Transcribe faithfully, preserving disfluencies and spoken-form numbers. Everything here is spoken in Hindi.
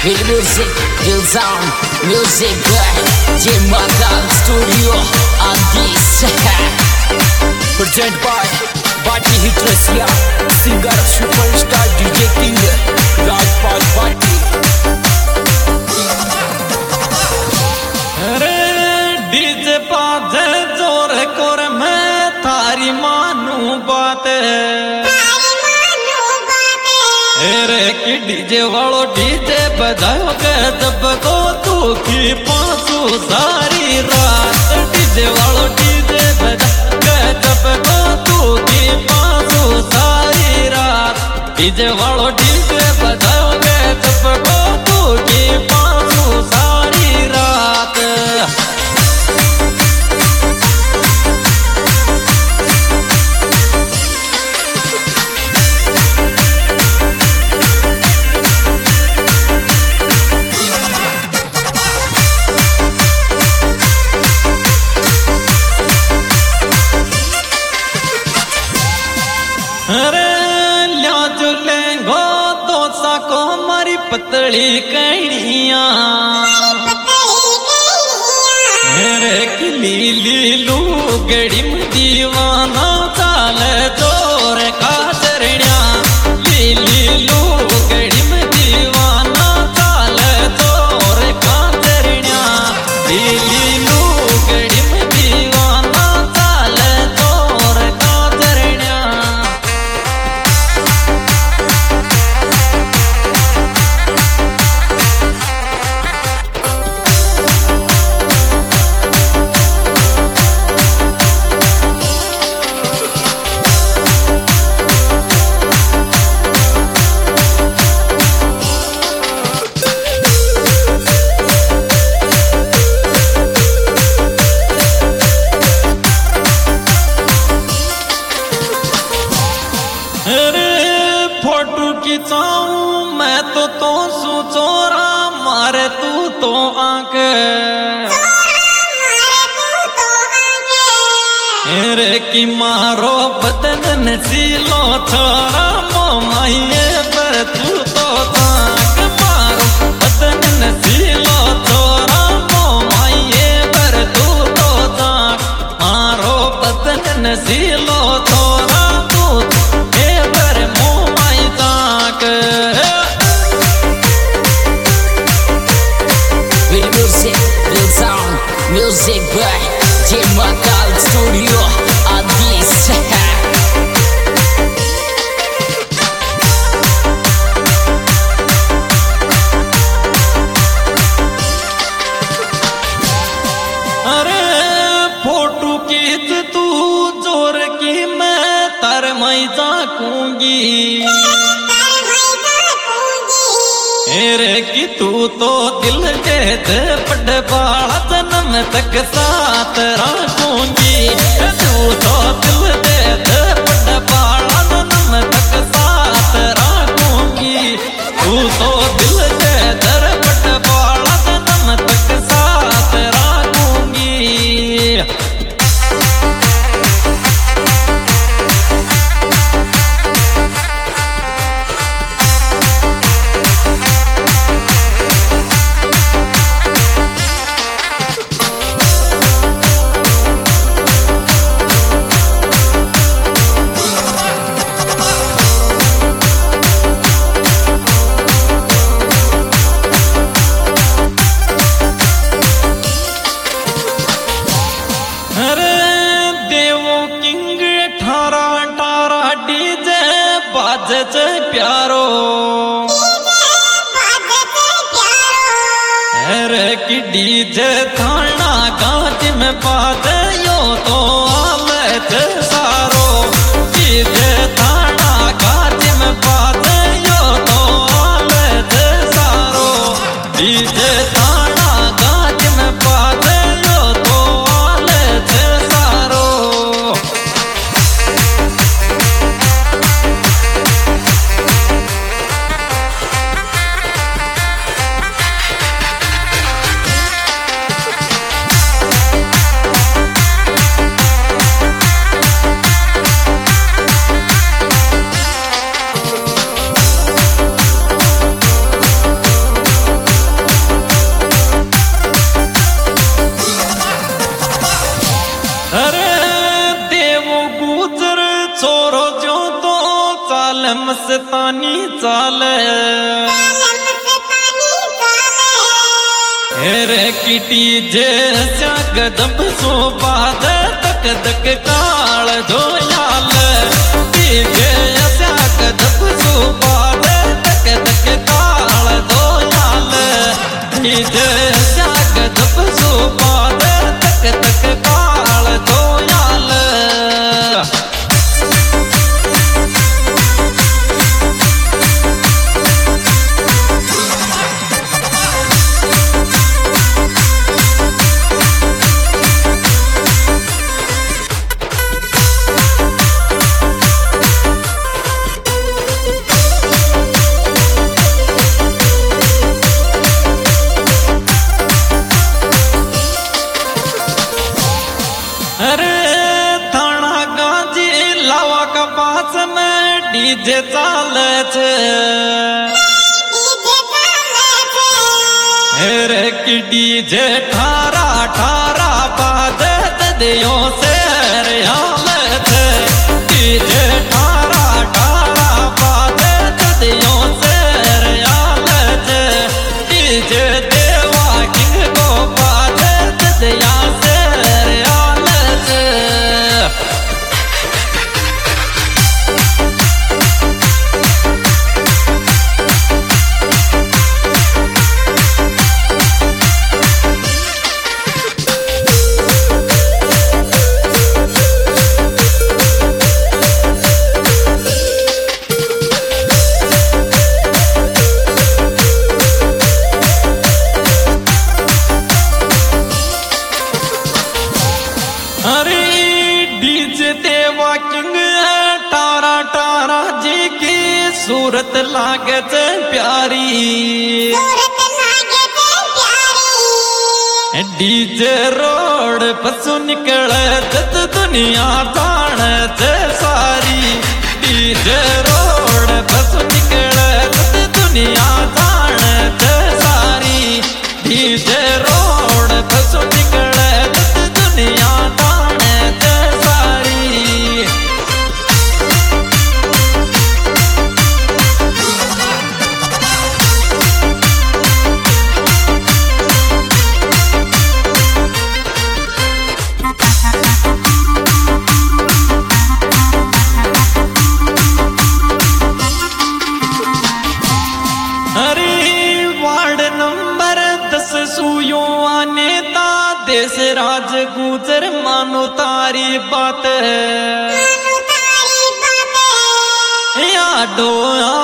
Feel music, feel sound, music J Mahakal Studio on this present by Bati Hit Russia, singer superstar D J King Rajpal Bati. DJ बाजे जोर कोर मैं थारी मानू बात रे कि डीजे वालो डीजे बजाओ के जब को तू की पांचू सारी रात डीजे वालो डीजे बजाओ के जब को तू की पांचू सारी रात डीजे वालो डीजे बजाओ के जब को तू की पांचू सारी रात। अरे लिया जो लेंगो दोसा को हमारी पतली कड़िया मेरे की लीली लू गड़ी में दीवाना चाल जोर का चरणिया लीली लू गड़ी में दीवाना चाल जोर का चरणिया लीली लू गड़ी में दीवाना चाल जोर का चरणिया। फोटो खिंचाऊं मैं तो तो सुचोरा मारे तू तो आंख रे कि मारो बदन सीलो छोरा मोमाइए पर तू तो आंख मारो बदन सीलो छोरा मोमाइए पर तू तो आंख मारो बदन सीलो छोरा तू Music by J Mahakal Studio on this अरे फोटो खींच तू जोर की मैं तर मई जाकूंगी रे कि तू तो दिल के दे पड़ बाला जन्म तक साथ रखूंगी तू तो दिल दे दे पड़ बाला जन्म तक साथ रखूंगी तू तो दिल के दर पड़ बाला जन्म तक साथ रखूंगी। बाजे प्यारो अरे कि डीजे थाना गाँच में बाजे यो तो आले सारो डीजे थाना गाँच में बाजे यो तो आले सारो डीजे थाना गाँच में बाजे यो तो आले सारो। मस्तानी चाले हेरे किटी जे कदम सो बाद तक तक काल धोयाल डीजे कदम सो बाद तक तक काल धोयाल डीजे कदम सो बाद तक तक काल धोयाल डीजे चाले छे हेरे की डीजे ठारा ठारा बाद दियो से हाले छे डीजे ठारा ठारा बाद दियो से हाले छे डीजे देवा किंग को बाद दिया से हाले छे सूरत लागे चे प्यारी डीजे रोड पसु निकले जत दुनिया जाने चे सारी डीजे रोड पसु निकले जत दुनिया जाने चे सारी डीजे रोड पसु निकले जत दुनिया जाने चे सारी देश राज गुजर मानो तारी बात है या डोया